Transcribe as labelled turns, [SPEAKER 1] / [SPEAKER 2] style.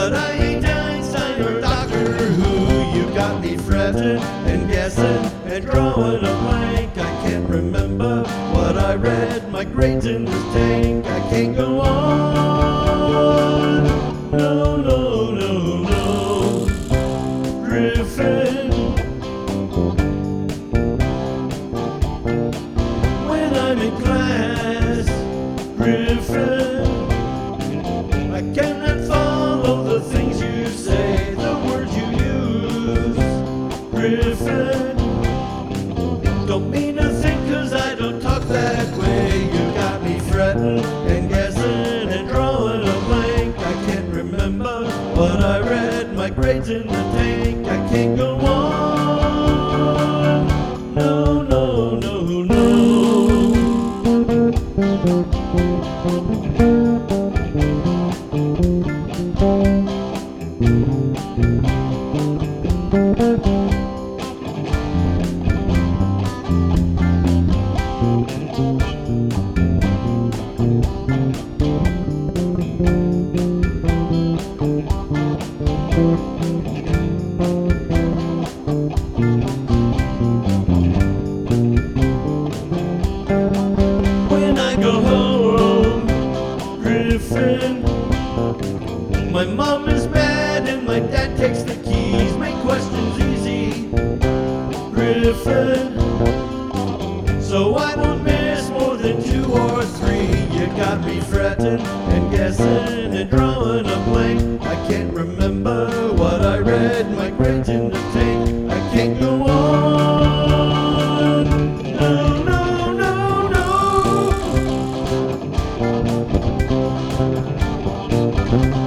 [SPEAKER 1] But I ain't Einstein or Doctor Who. You got me fretting and guessing and drawing a blank. I can't remember what I read. My grades in this tank. I can't go on. No, no, no, no. Griffin. When I'm in class, Griffin, I cannot follow the things you say, the words you use, Griffin. Don't mean a thing 'cause I don't talk that way. You got me fretting and guessing and drawing a blank. I can't remember what I read. My grades in the tank. I can't go on. No, no, no, no. When I go home, Griffin, my mom is mad and my dad takes the keys. Make questions easy, Griffin, so I don't miss more than 2 or 3. You got me fretting and guessing and drawing a blank. I can't remember what I read. My grades in the tank. I can't go on. No, no, no, no.